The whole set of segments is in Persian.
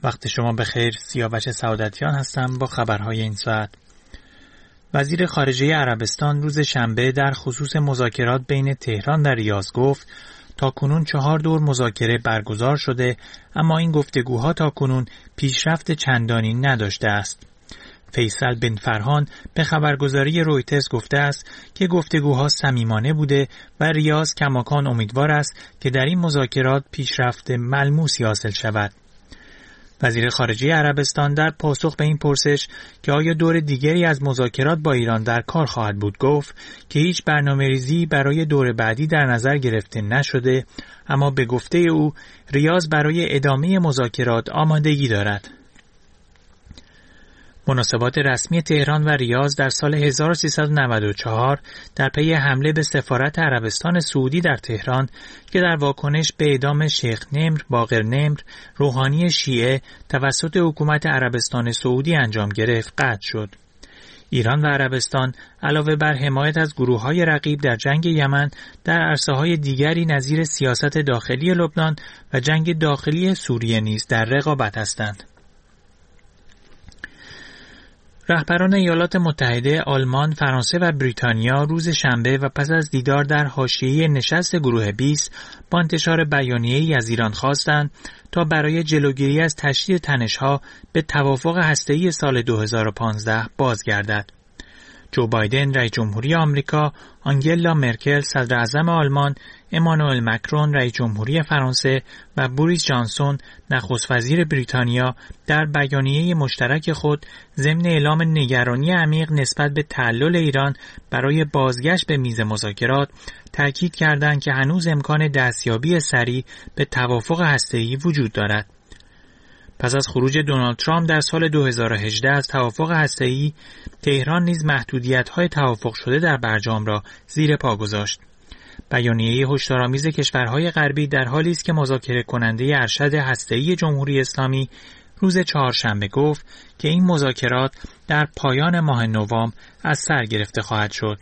وقت شما بخیر. سیاوش سعادتیان هستم با خبرهای این ساعت. وزیر خارجه عربستان روز شنبه در خصوص مذاکرات بین تهران و ریاض گفت تاکنون 4 دور مذاکره برگزار شده، اما این گفتگوها تاکنون پیشرفت چندانی نداشته است. فیصل بن فرحان به خبرگزاری رویترز گفته است که گفتگوها صمیمانه بوده و ریاض کماکان امیدوار است که در این مذاکرات پیشرفت ملموسی حاصل شود. وزیر خارجه عربستان در پاسخ به این پرسش که آیا دور دیگری از مذاکرات با ایران در کار خواهد بود گفت که هیچ برنامه‌ریزی برای دور بعدی در نظر گرفته نشده، اما به گفته او ریاض برای ادامه مذاکرات آمادگی دارد. مناسبات رسمی تهران و ریاض در سال 1394 در پی حمله به سفارت عربستان سعودی در تهران که در واکنش به اعدام شیخ نمر باقر نمر روحانی شیعه توسط حکومت عربستان سعودی انجام گرفت قطع شد. ایران و عربستان علاوه بر حمایت از گروه‌های رقیب در جنگ یمن در عرصه‌های دیگری نظیر سیاست داخلی لبنان و جنگ داخلی سوریه نیز در رقابت هستند. رهبران ایالات متحده، آلمان، فرانسه و بریتانیا روز شنبه و پس از دیدار در حاشیه نشست گروه 20 با انتشار بیانیه‌ای از ایران خواستند تا برای جلوگیری از تشدید تنش‌ها به توافق هسته‌ای سال 2015 بازگردد. جو بایدن رئیس جمهوری آمریکا، آنگلا مرکل صدر اعظم آلمان، امانوئل مکرون رئیس جمهوری فرانسه و بوریس جانسون نخست وزیر بریتانیا در بیانیه مشترک خود ضمن اعلام نگرانی عمیق نسبت به تعلل ایران برای بازگشت به میز مذاکرات تاکید کردند که هنوز امکان دستیابی سریع به توافق هسته‌ای وجود دارد. پس از خروج دونالد ترامپ در سال 2018 از توافق هسته‌ای، تهران نیز محدودیت‌های توافق شده در برجام را زیر پا گذاشت. بیانیه هشدارآمیز کشورهای غربی در حالی است که مذاکره کننده ارشد هسته‌ای جمهوری اسلامی روز چهارشنبه گفت که این مذاکرات در پایان ماه نوامبر از سر گرفته خواهد شد.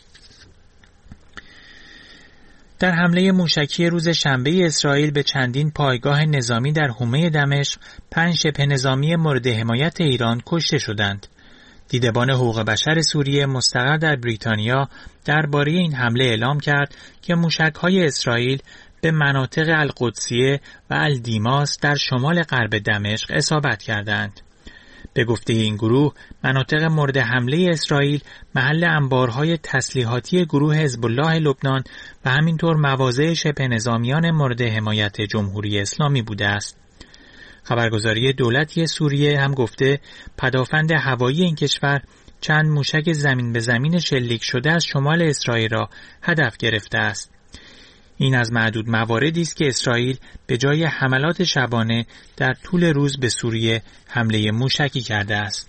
در حمله موشکی روز شنبه اسرائیل به چندین پایگاه نظامی در حومه دمشق، 5 شبه نظامی مورد حمایت ایران کشته شدند. دیدبان حقوق بشر سوریه مستقر در بریتانیا درباره این حمله اعلام کرد که موشک‌های اسرائیل به مناطق القدسیه و الدیماس در شمال غرب دمشق اصابت کردند. به گفته این گروه، مناطق مورد حمله اسرائیل محل انبارهای تسلیحاتی گروه حزب الله لبنان و همینطور مواضع شبه نظامیان مورد حمایت جمهوری اسلامی بوده است. خبرگزاری دولتی سوریه هم گفته پدافند هوایی این کشور چند موشک زمین به زمین شلیک شده از شمال اسرائیل را هدف گرفته است. این از معدود مواردی است که اسرائیل به جای حملات شبانه در طول روز به سوریه حمله موشکی کرده است.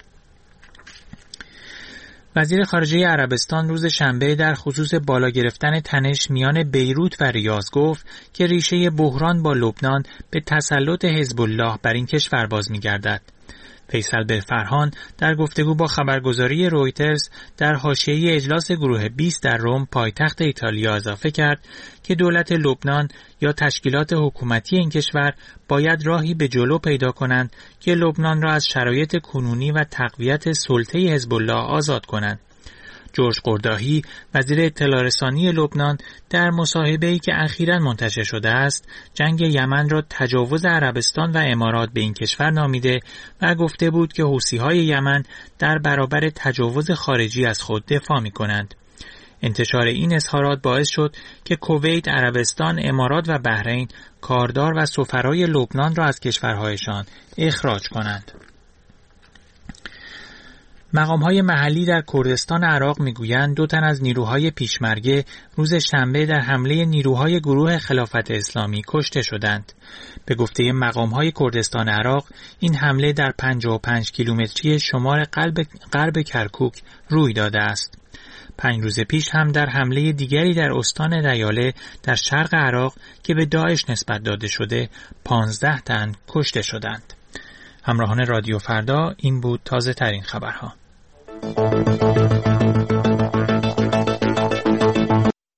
وزیر خارجه عربستان روز شنبه در خصوص بالا گرفتن تنش میان بیروت و ریاض گفت که ریشه بحران با لبنان به تسلط حزب الله بر این کشور باز می‌گردد. فیصل بن فرحان در گفتگو با خبرگزاری رویترز در حاشیه اجلاس گروه 20 در روم پایتخت ایتالیا اضافه کرد که دولت لبنان یا تشکیلات حکومتی این کشور باید راهی به جلو پیدا کنند که لبنان را از شرایط کنونی و تقویت سلطه حزب الله آزاد کنند. جورج قرداهی وزیر اطلاع رسانی لبنان در مصاحبه‌ای که اخیراً منتشر شده است جنگ یمن را تجاوز عربستان و امارات به این کشور نامیده و گفته بود که حوثی‌های یمن در برابر تجاوز خارجی از خود دفاع می‌کنند. انتشار این اظهارات باعث شد که کویت، عربستان، امارات و بحرین کاردار و سفرای لبنان را از کشورهایشان اخراج کنند. مقام‌های محلی در کردستان عراق می‌گویند 2 تن از نیروهای پیشمرگه روز شنبه در حمله نیروهای گروه خلافت اسلامی کشته شدند. به گفته مقام‌های کردستان عراق، این حمله در 55 کیلومتری شمال غرب کرکوک روی داده است. 5 روز پیش هم در حمله دیگری در استان ریاله در شرق عراق که به داعش نسبت داده شده 15 تن کشته شدند. همراهان رادیو فردا، این بود تازه ترین خبرها.